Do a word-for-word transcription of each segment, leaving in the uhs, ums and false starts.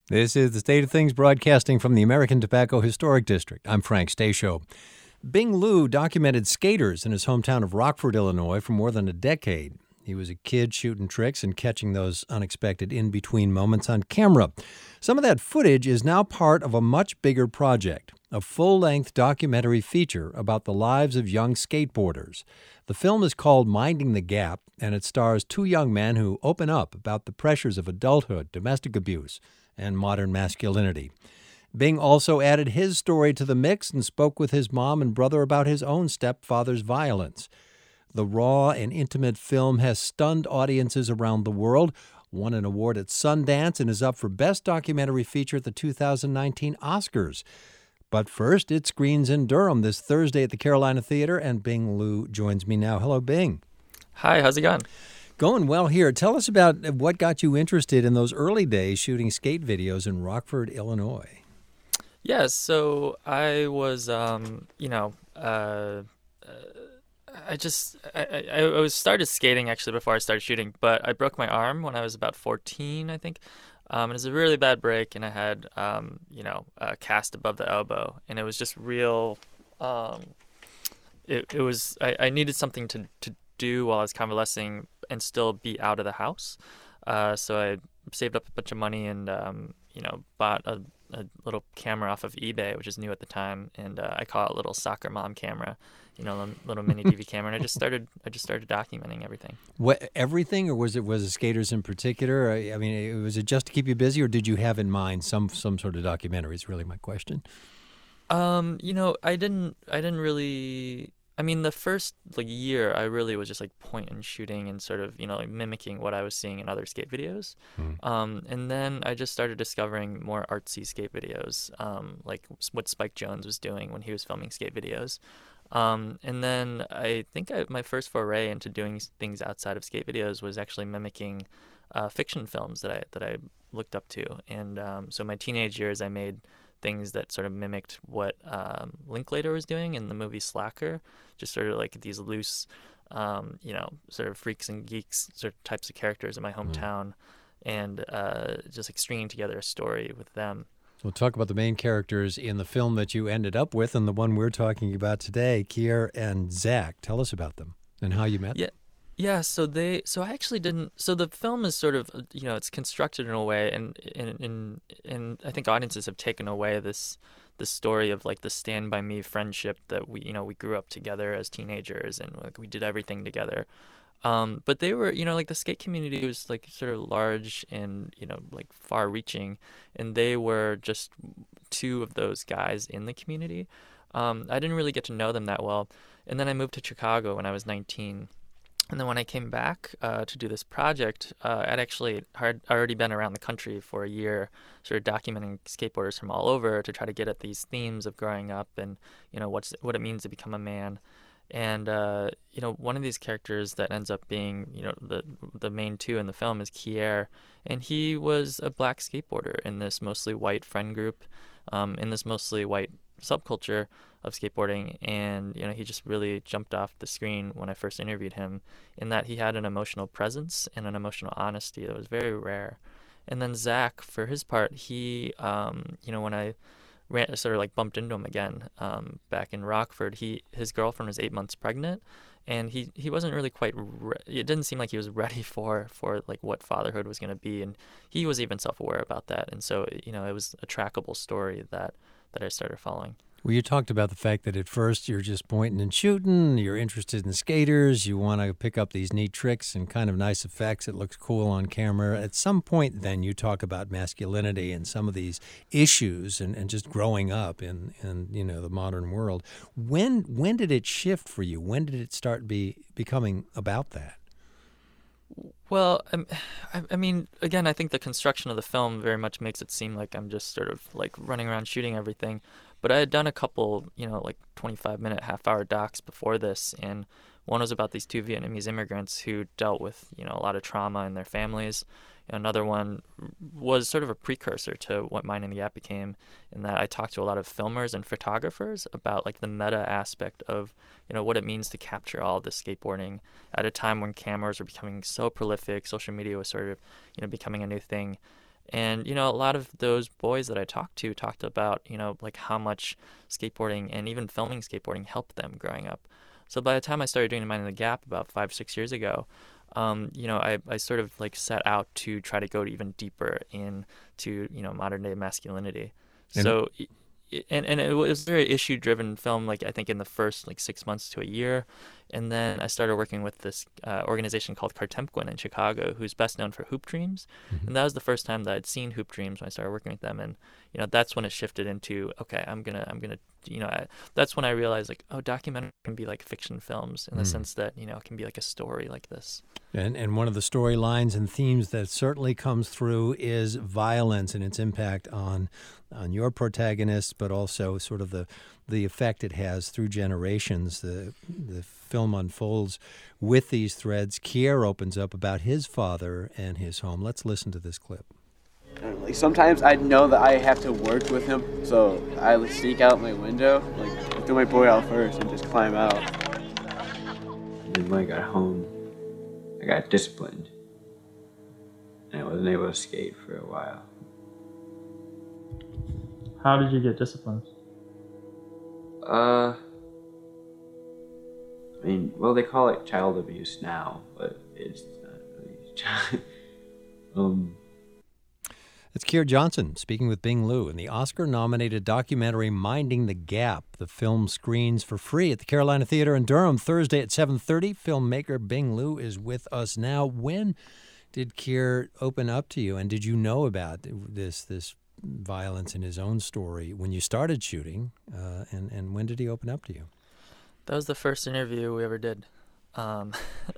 This is the State of Things broadcasting from the American Tobacco Historic District. I'm Frank Stasio. Bing Liu documented skaters in his hometown of Rockford, Illinois for more than a decade. He was a kid shooting tricks and catching those unexpected in-between moments on camera. Some of that footage is now part of a much bigger project, a full-length documentary feature about the lives of young skateboarders. The film is called Minding the Gap, and it stars two young men who open up about the pressures of adulthood, domestic abuse, and modern masculinity. Bing also added his story to the mix and spoke with his mom and brother about his own stepfather's violence. The raw and intimate film has stunned audiences around the world, won an award at Sundance, and is up for Best Documentary Feature at the two thousand nineteen Oscars. But first, it screens in Durham this Thursday at the Carolina Theater, and Bing Liu joins me now. Hello, Bing. Hi, how's it going? Going well here. Tell us about what got you interested in those early days shooting skate videos in Rockford, Illinois. Yeah, so I was, um, you know, uh, uh, I just, I, I, I was started skating actually before I started shooting, but I broke my arm when I was about fourteen, I think. Um, it was a really bad break, and I had, um, you know, a cast above the elbow, and it was just real, um, it, it was, I, I needed something to, to do while I was convalescing and still be out of the house. Uh, so I saved up a bunch of money and, um, you know, bought a, a little camera off of eBay, which is new at the time. And uh, I call it a little soccer mom camera, you know, a little mini D V camera. And I just started, I just started documenting everything. What, everything, or was it, was it skaters in particular? I, I mean, was it just to keep you busy, or did you have in mind some, some sort of documentary is really my question. Um, you know, I didn't, I didn't really, I mean, the first like year, I really was just like point and shooting and sort of, you know, like mimicking what I was seeing in other skate videos. Mm. Um, and then I just started discovering more artsy skate videos, um, like what Spike Jonze was doing when he was filming skate videos. Um, and then I think I, my first foray into doing things outside of skate videos was actually mimicking uh, fiction films that I that I looked up to. And um, so my teenage years, I made things that sort of mimicked what um, Linklater was doing in the movie Slacker, just sort of like these loose, um, you know, sort of freaks and geeks sort of types of characters in my hometown, mm. and uh, just like stringing together a story with them. We'll talk about the main characters in the film that you ended up with and the one we're talking about today, Kier and Zach. Tell us about them and how you met yeah. them. Yeah, so they, so I actually didn't. So the film is sort of, you know, it's constructed in a way, and and and, and I think audiences have taken away this this story of like the Stand By Me friendship that we, you know, we grew up together as teenagers and like we did everything together. Um, but they were, you know, like the skate community was like sort of large and, you know, like far-reaching, and they were just two of those guys in the community. Um, I didn't really get to know them that well, and then I moved to Chicago when I was nineteen. And then when I came back uh, to do this project, uh, I'd actually had already been around the country for a year, sort of documenting skateboarders from all over to try to get at these themes of growing up and, you know, what's what it means to become a man. And, uh, you know, one of these characters that ends up being, you know, the the main two in the film is Kier. And he was a black skateboarder in this mostly white friend group, um, in this mostly white subculture of skateboarding, and you know he just really jumped off the screen when I first interviewed him, in that he had an emotional presence and an emotional honesty that was very rare. And then Zach, for his part, he um, you know when I ran, sort of like bumped into him again um, back in Rockford, he his girlfriend was eight months pregnant, and he, he wasn't really quite re- it didn't seem like he was ready for for like what fatherhood was going to be, and he was even self-aware about that. And so you know it was a trackable story that that I started following. Well, you talked about the fact that at first you're just pointing and shooting, you're interested in skaters, you want to pick up these neat tricks and kind of nice effects, it looks cool on camera. At some point then you talk about masculinity and some of these issues and, and just growing up in, in you know the modern world. When when did it shift for you? When did it start be becoming about that? Well, um, I, I mean, again, I think the construction of the film very much makes it seem like I'm just sort of like running around shooting everything. But I had done a couple, you know, like twenty-five minute, half hour docs before this. And one was about these two Vietnamese immigrants who dealt with, you know, a lot of trauma in their families. Another one was sort of a precursor to what Minding the Gap became, in that I talked to a lot of filmers and photographers about like the meta aspect of, you know, what it means to capture all of this skateboarding at a time when cameras were becoming so prolific, social media was sort of, you know, becoming a new thing. And, you know, a lot of those boys that I talked to talked about, you know, like how much skateboarding and even filming skateboarding helped them growing up. So by the time I started doing Mind in the Gap about five, six years ago, um, you know, I, I sort of like set out to try to go even deeper into, you know, modern day masculinity. And So, and, and it was a very issue driven film, like I think in the first like six months to a year. And then I started working with this uh, organization called Kartemquin in Chicago, who's best known for Hoop Dreams. Mhm. And that was the first time that I'd seen Hoop Dreams when I started working with them. And, you know, that's when it shifted into, okay, I'm going to, I'm going to, you know, I, that's when I realized like, oh, documentary can be like fiction films in the Mm. sense that, you know, it can be like a story like this. And and one of the storylines and themes that certainly comes through is violence and its impact on on your protagonists, but also sort of the the effect it has through generations. The the film unfolds with these threads. Kier opens up about his father and his home. Let's listen to this clip. Like sometimes I know that I have to work with him, so I like, sneak out my window, like throw my boy out first and just climb out. And then when I got home, I got disciplined, and I wasn't able to skate for a while. How did you get disciplined? Uh, I mean, well, they call it child abuse now, but it's not really child. um. It's Kier Johnson speaking with Bing Liu in the Oscar-nominated documentary Minding the Gap. The film screens for free at the Carolina Theater in Durham Thursday at seven thirty. Filmmaker Bing Liu is with us now. When did Kier open up to you, and did you know about this this violence in his own story when you started shooting, uh, and, and when did he open up to you? That was the first interview we ever did. Um,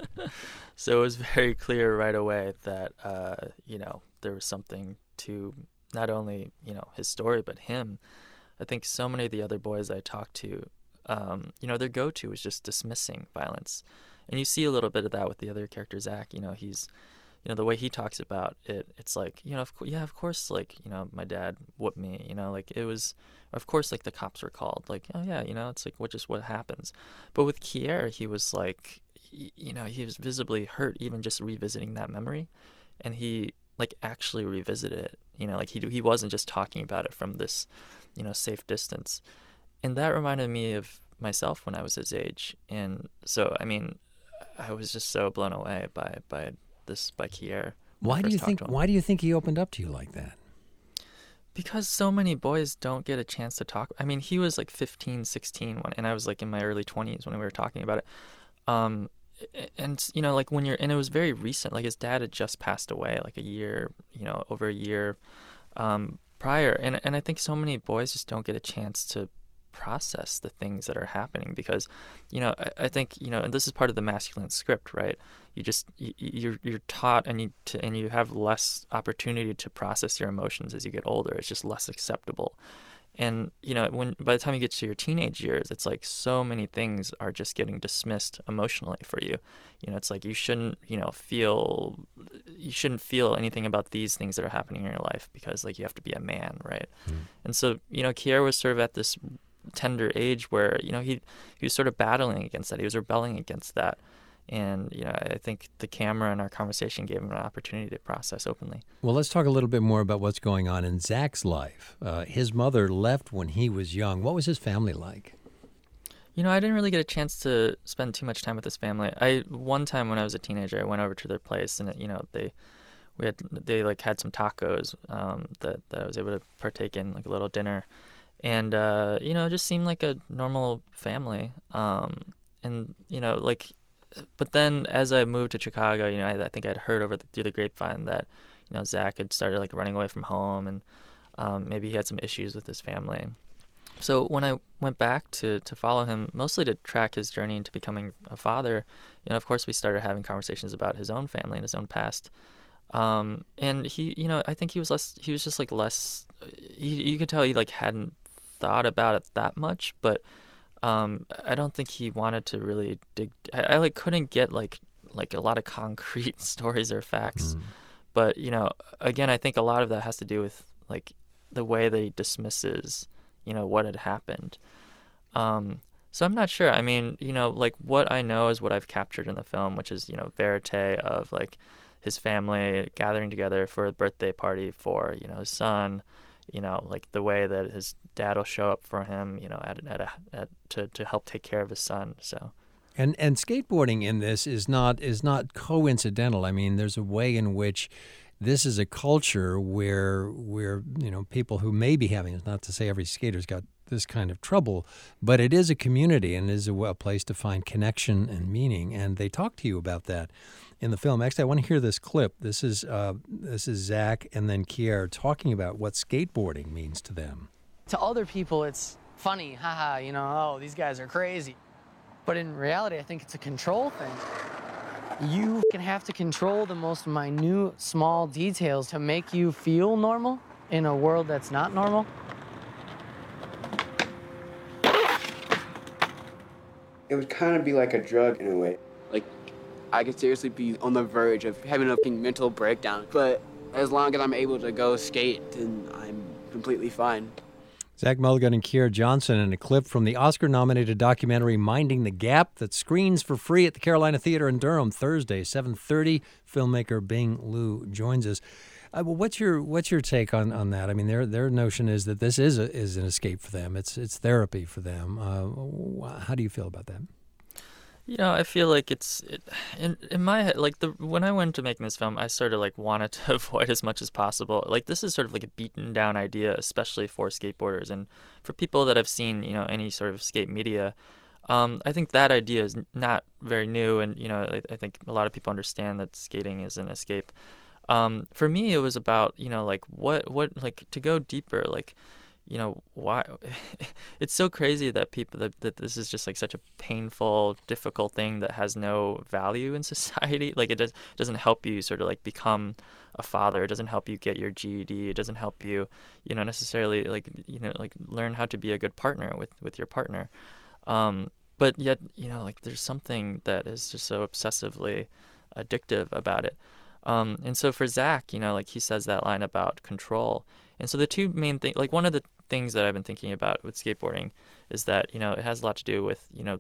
so it was very clear right away that, uh, you know, there was something to not only, you know, his story, but him. I think so many of the other boys I talked to, um, you know, their go-to was just dismissing violence. And you see a little bit of that with the other character, Zach. You know, he's, you know, the way he talks about it, it's like, you know, of co- yeah, of course, like, you know, my dad whooped me, you know, like it was, of course, like the cops were called. Like, oh, yeah, you know, it's like what just what happens. But with Kier, he was like, you know, he was visibly hurt even just revisiting that memory. And he, like, actually revisited it. You know, like he he wasn't just talking about it from this, you know, safe distance. And that reminded me of myself when I was his age. And so, I mean, I was just so blown away by by this by Kier. Why do you think Why do you think he opened up to you like that? Because so many boys don't get a chance to talk. I mean, he was like fifteen, sixteen, when, and I was like in my early twenties when we were talking about it. Um, and, you know, like when you're, and it was very recent, like his dad had just passed away like a year, you know, over a year um, prior. And, and I think so many boys just don't get a chance to process the things that are happening because, you know, I, I think, you know, and this is part of the masculine script, right? You just, you, you're, you're taught and you, to, and you have less opportunity to process your emotions as you get older. It's just less acceptable. And, you know, when by the time you get to your teenage years, it's like so many things are just getting dismissed emotionally for you. You know, it's like you shouldn't, you know, feel, you shouldn't feel anything about these things that are happening in your life because, like, you have to be a man, right? Mm. And so, you know, Kier was sort of at this tender age where, you know, he, he was sort of battling against that. He was rebelling against that. And, you know, I think the camera and our conversation gave him an opportunity to process openly. Well, let's talk a little bit more about what's going on in Zach's life. Uh, his mother left when he was young. What was his family like? You know, I didn't really get a chance to spend too much time with his family. I one time when I was a teenager, I went over to their place, and you know, they we had they like had some tacos um, that, that I was able to partake in, like a little dinner, and uh, you know, it just seemed like a normal family. Um, and you know, like. But then as I moved to Chicago, you know, I, I think I'd heard over the, through the grapevine that, you know, Zach had started like running away from home and um, maybe he had some issues with his family. So when I went back to, to follow him, mostly to track his journey into becoming a father, you know, of course we started having conversations about his own family and his own past. Um, and he, you know, I think he was less, he was just like less, he, you could tell he like hadn't thought about it that much, but Um, I don't think he wanted to really dig. I, I like couldn't get like like a lot of concrete stories or facts, mm. but you know, again, I think a lot of that has to do with like the way that he dismisses, you know, what had happened. Um, so I'm not sure. I mean, you know, like what I know is what I've captured in the film, which is you know verite of like, his family gathering together for a birthday party for, you know, his son, you know, like the way that his dad will show up for him, you know, at, at, a, at to, to help take care of his son. So. And and skateboarding in this is not is not coincidental. I mean, there's a way in which this is a culture where where you know people who may be having, it's not to say every skater's got this kind of trouble, but it is a community and is a, a place to find connection and meaning. And they talk to you about that in the film. Actually, I want to hear this clip. This is uh, this is Zach and then Kier talking about what skateboarding means to them. To other people, it's funny, haha. You know, oh, these guys are crazy. But in reality, I think it's a control thing. You can have to control the most minute, small details to make you feel normal in a world that's not normal. It would kind of be like a drug in a way. Like, I could seriously be on the verge of having a mental breakdown. But as long as I'm able to go skate, then I'm completely fine. Zach Mulligan and Kier Johnson in a clip from the Oscar-nominated documentary Minding the Gap that screens for free at the Carolina Theater in Durham Thursday, seven thirty. Filmmaker Bing Liu joins us. Uh, well, what's your what's your take on, on that? I mean, their their notion is that this is a, is an escape for them. It's it's therapy for them. Uh, how do you feel about that? You know, I feel like it's it, in in my head. Like the when I went to making this film, I sort of like wanted to avoid as much as possible. Like this is sort of like a beaten down idea, especially for skateboarders and for people that have seen, you know, any sort of skate media. Um, I think that idea is not very new, and you know, I, I think a lot of people understand that skating is an escape. Um, for me, it was about, you know, like what what like to go deeper, like. You know, why it's so crazy that people that, that this is just like such a painful, difficult thing that has no value in society. Like it does doesn't help you sort of like become a father. It doesn't help you get your G E D. It doesn't help you, you know, necessarily like, you know, like learn how to be a good partner with, with your partner. Um, but yet, you know, like there's something that is just so obsessively addictive about it. Um, and so for Zach, you know, like he says that line about control. And so the two main things, like one of the things that I've been thinking about with skateboarding is that, you know, it has a lot to do with, you know,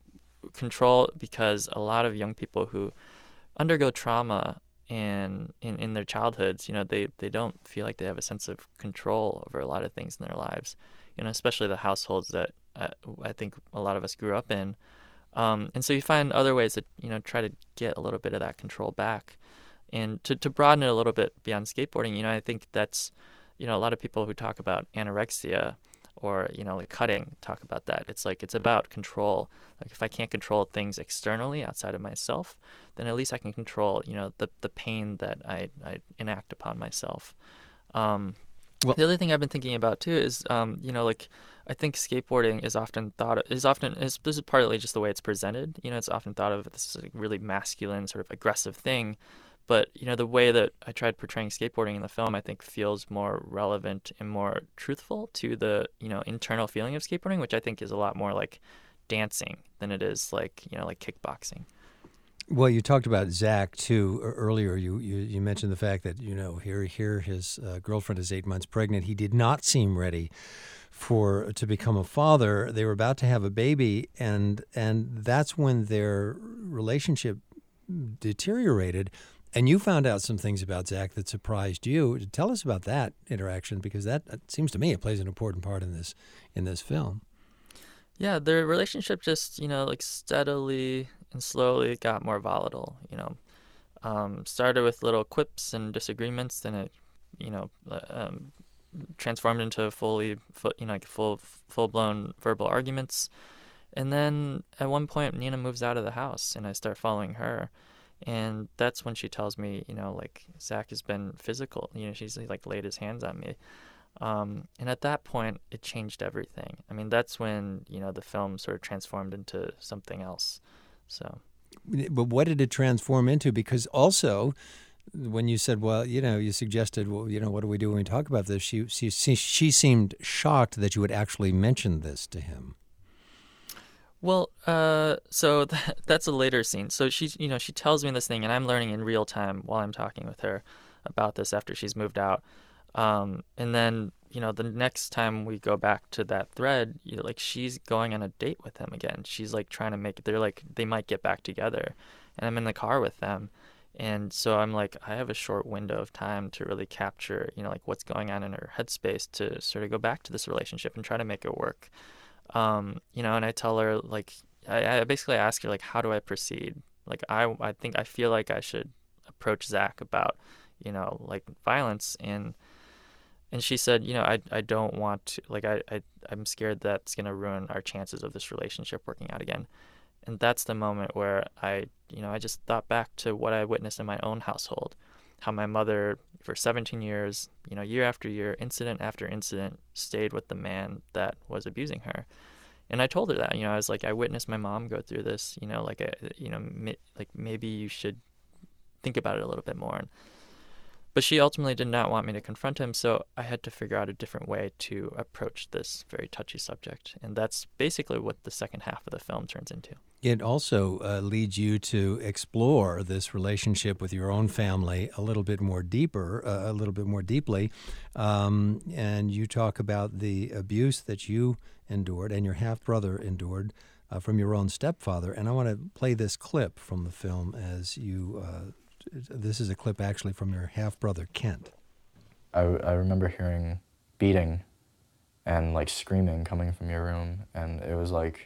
control, because a lot of young people who undergo trauma in, in, in their childhoods, you know, they, they don't feel like they have a sense of control over a lot of things in their lives, you know, especially the households that I, I think a lot of us grew up in. Um, and so you find other ways to, you know, try to get a little bit of that control back. And to, to broaden it a little bit beyond skateboarding, you know, I think that's, you know, a lot of people who talk about anorexia or, you know, like cutting talk about that. It's like, it's about control. Like if I can't control things externally outside of myself, then at least I can control, you know, the, the pain that I, I enact upon myself. Um, well, the other thing I've been thinking about too is, um, you know, like I think skateboarding is often thought of, is often, is, this is partly just the way it's presented. You know, it's often thought of this like really masculine sort of aggressive thing. But, you know, the way that I tried portraying skateboarding in the film, I think feels more relevant and more truthful to the, you know, internal feeling of skateboarding, which I think is a lot more like dancing than it is like, you know, like kickboxing. Well, you talked about Zach, too, earlier. You, you, you mentioned the fact that, you know, here, here his uh, girlfriend is eight months pregnant. He did not seem ready for to become a father. They were about to have a baby, and and that's when their relationship deteriorated. And you found out some things about Zach that surprised you. Tell us about that interaction, because that, that seems to me it plays an important part in this in this film. Yeah, their relationship just, you know, like steadily and slowly got more volatile. You know, um, started with little quips and disagreements, then it, you know, um, transformed into fully, you know, like full full blown verbal arguments. And then at one point, Nina moves out of the house, and I start following her. And that's when she tells me, you know, like, Zach has been physical. You know, she's, like, laid his hands on me. Um, and at that point, it changed everything. I mean, that's when, you know, the film sort of transformed into something else. So. But what did it transform into? Because also, when you said, well, you know, you suggested, well, you know, what do we do when we talk about this? She, she, she seemed shocked that you would actually mention this to him. Well, uh, so that, that's a later scene. So she, you know, she tells me this thing, and I'm learning in real time while I'm talking with her about this after she's moved out. Um, and then, you know, the next time we go back to that thread, you know, like she's going on a date with him again. She's like trying to make it. They're like they might get back together, and I'm in the car with them, And so I'm like, I have a short window of time to really capture, you know, like what's going on in her headspace to sort of go back to this relationship and try to make it work. Um, you know, and I tell her, like, I, I basically ask her, like, how do I proceed? Like, I, I think, I feel like I should approach Zach about, you know, like violence. And, and she said, you know, I, I don't want to, like, I, I, I'm scared that's going to ruin our chances of this relationship working out again. And that's the moment where I, you know, I just thought back to what I witnessed in my own household, how my mother, for seventeen years, you know, year after year, incident after incident, stayed with the man that was abusing her. And I told her that, you know, I was like, I witnessed my mom go through this, you know, like, a, you know, mi- like maybe you should think about it a little bit more. And, but she ultimately did not want me to confront him, so I had to figure out a different way to approach this very touchy subject. And that's basically what the second half of the film turns into. It also uh, leads you to explore this relationship with your own family a little bit more deeper, uh, a little bit more deeply. Um, and you talk about the abuse that you endured and your half-brother endured uh, from your own stepfather. And I want to play this clip from the film as you... Uh, This is a clip actually from your half-brother, Kent. I, I remember hearing beating and like screaming coming from your room, and it was like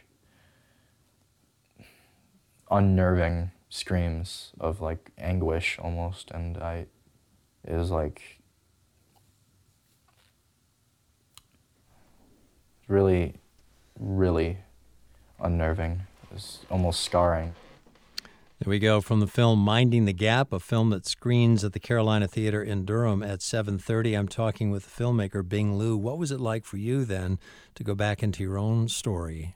unnerving screams of like anguish almost, and I, it was like really, really unnerving. It was almost scarring. There we go from the film Minding the Gap, a film that screens at the Carolina Theater in Durham at seven thirty. I'm talking with the filmmaker Bing Liu. What was it like for you then to go back into your own story?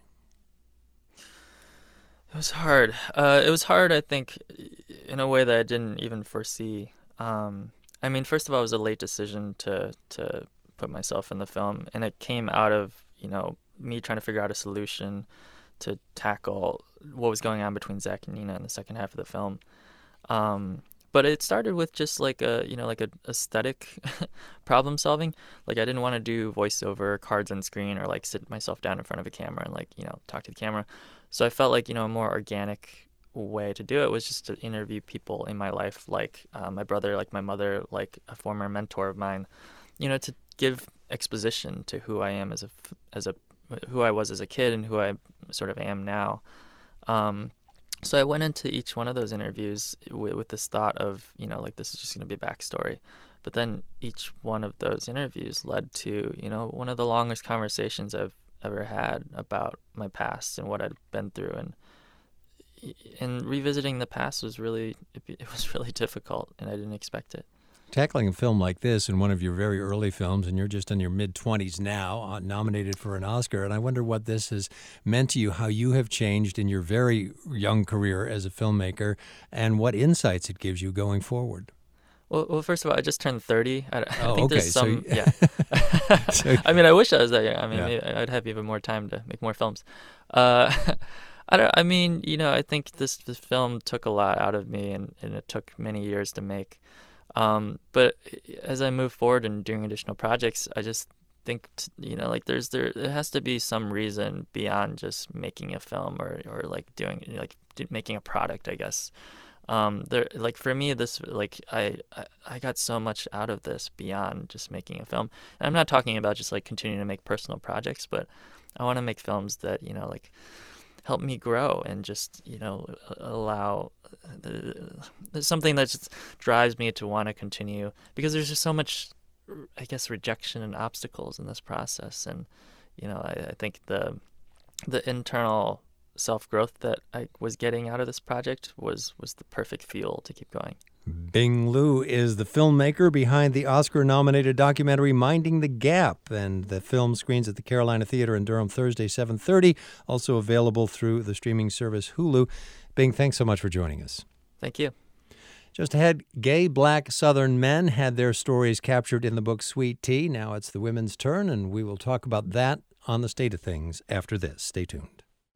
It was hard. Uh, it was hard, I think, in a way that I didn't even foresee. Um, I mean, first of all, it was a late decision to to put myself in the film, and it came out of, you know, me trying to figure out a solution to tackle what was going on between Zach and Nina in the second half of the film. Um, but it started with just like a, you know, like a aesthetic problem solving. Like I didn't want to do voiceover, cards on screen, or like sit myself down in front of a camera and like, you know, talk to the camera. So I felt like, you know, a more organic way to do it was just to interview people in my life, like uh, my brother, like my mother, like a former mentor of mine, you know, to give exposition to who I am as a, as a, who I was as a kid and who I sort of am now. Um, so I went into each one of those interviews with, with this thought of, you know, like this is just going to be a backstory. But then each one of those interviews led to, you know, one of the longest conversations I've ever had about my past and what I'd been through. And and revisiting the past was really, it, it was really difficult, and I didn't expect it. Tackling a film like this in one of your very early films, and you're just in your mid-twenties now, uh, nominated for an Oscar, and I wonder what this has meant to you, how you have changed in your very young career as a filmmaker, and what insights it gives you going forward. Well, well, first of all, I just turned thirty. I, I oh, think okay. there's some, so, yeah. so, I mean, I wish I was that young. I mean, yeah. maybe I'd have even more time to make more films. Uh, I don't. I mean, you know, I think this this film took a lot out of me, and, and it took many years to make. Um, but as I move forward and doing additional projects, I just think, you know, like there's there, there has to be some reason beyond just making a film or, or like doing like making a product, I guess. Um, there, like for me, this like I, I I got so much out of this beyond just making a film. And I'm not talking about just like continuing to make personal projects, but I want to make films that, you know, like help me grow and just, you know, allow uh, something that just drives me to want to continue, because there's just so much, I guess, rejection and obstacles in this process. And, you know, I, I think the the internal self-growth that I was getting out of this project was was the perfect fuel to keep going. Bing Liu is the filmmaker behind the Oscar-nominated documentary Minding the Gap, and the film screens at the Carolina Theater in Durham Thursday, seven thirty, also available through the streaming service Hulu. Bing, thanks so much for joining us. Thank you. Just ahead, gay black Southern men had their stories captured in the book Sweet Tea. Now it's the women's turn, and we will talk about that on The State of Things after this. Stay tuned.